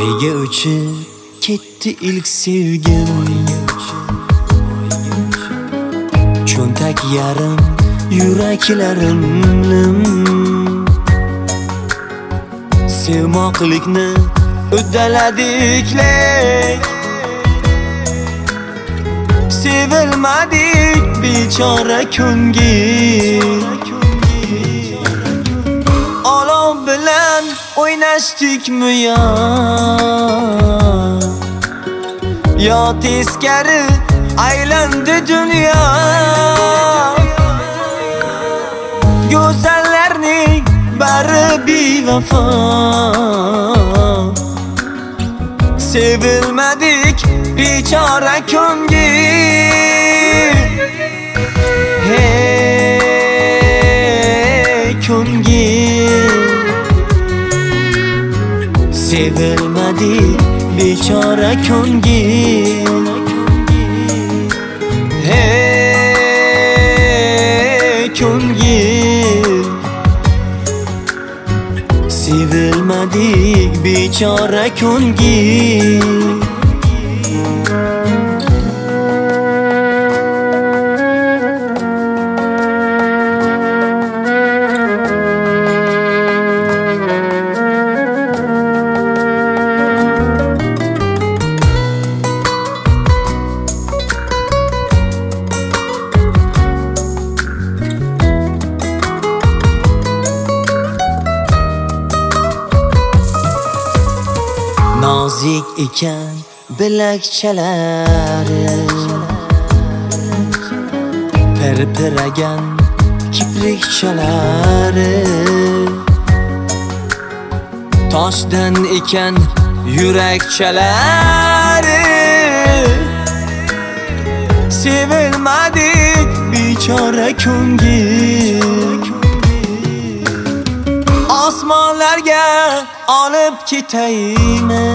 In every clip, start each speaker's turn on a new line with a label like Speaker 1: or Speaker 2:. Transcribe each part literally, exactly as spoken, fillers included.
Speaker 1: Oyga uchib ketdi ilk sevgim, cho'ntak yarim yuraklarimni sevmoqlikni uddaladik-lek, sevilmadik bechora ko'ngil. Olov bilan o'ynashdikmi yo, yo teskari aylandi dunyo. Go'zallarning bari bevafo, sevilmadik bechora ko'ngil. Hey ko'ngil, sevilmadik bechora ko'ngil. Hey ko'ngil, sevilmadik bechora ko'ngil. Nozik ekan bilakchalari, pirpiragan kiprikchalari, toshdan ekan yurakchalari. Sevilmadik bechora ko'ngil. Osmonlarga olib ketaymi,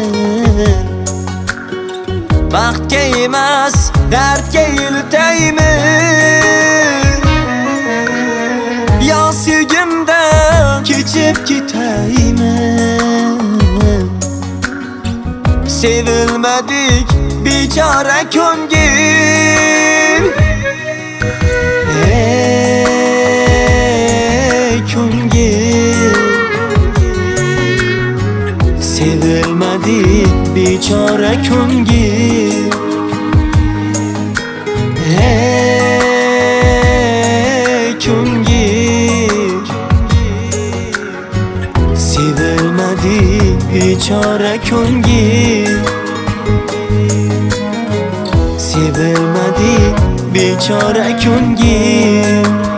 Speaker 1: baxtga emas dardga eltaymi? Yo sevgimdan kechib ketaymi, sevilmadik bechora ko'ngil. Hey ko'ngil, sevilmadik bechora ko'ngil. Hey ko'ngil, sevilmadik bechora ko'ngil. Sevilmadik bechora ko'ngil.